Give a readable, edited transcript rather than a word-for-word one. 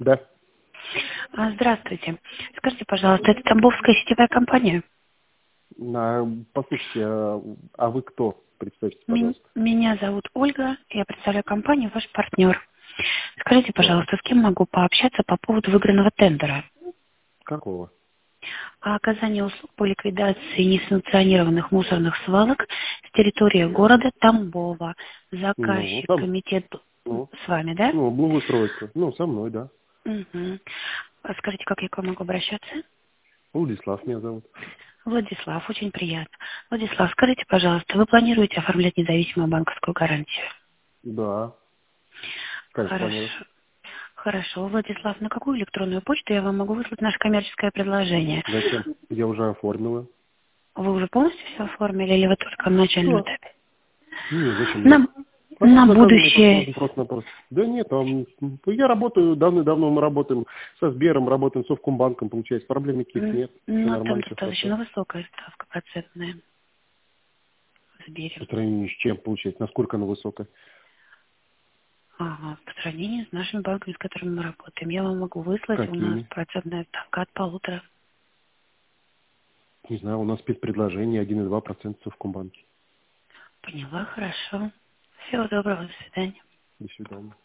Да. Здравствуйте. Скажите, пожалуйста, это Тамбовская сетевая компания? Послушайте, а вы кто? Представьте, пожалуйста. Меня зовут Ольга, я представляю компанию, ваш партнер. Скажите, Так. пожалуйста, с кем могу пообщаться по поводу выигранного тендера? Какого? О оказании услуг по ликвидации несанкционированных мусорных свалок с территории города Тамбова. Ну, Заказчик, там, комитет ну, с вами, да? благоустройство. Со мной, да. Угу. Скажите, как я к вам могу обращаться? Владислав меня зовут. Владислав, очень приятно. Владислав, скажите, пожалуйста, вы планируете оформлять независимую банковскую гарантию? Да, конечно, планирую. Хорошо. Хорошо, Владислав, на какую электронную почту я вам могу выслать наше коммерческое предложение? Зачем? Я уже оформила. Вы уже полностью все оформили или вы только в начальном Да. этапе? Не, зачем мне? На, А как на заказывать? Это будущее. нужен просто вопрос. Да нет, я работаю, давно мы работаем со Сбером, работаем с Совкомбанком, получается, проблем никаких нет. Все Ну, там нормально, все хорошо. достаточно высокая ставка процентная в Сбере. По сравнению с чем, получается, насколько она высокая? Ага, по сравнению с нашими банками, с которыми мы работаем, я вам могу выслать, у нас Какими? процентная ставка от 1,5. Не знаю, у нас спецпредложение 1,2% в Совкомбанке. Поняла, хорошо. Всего доброго, до свидания. До свидания.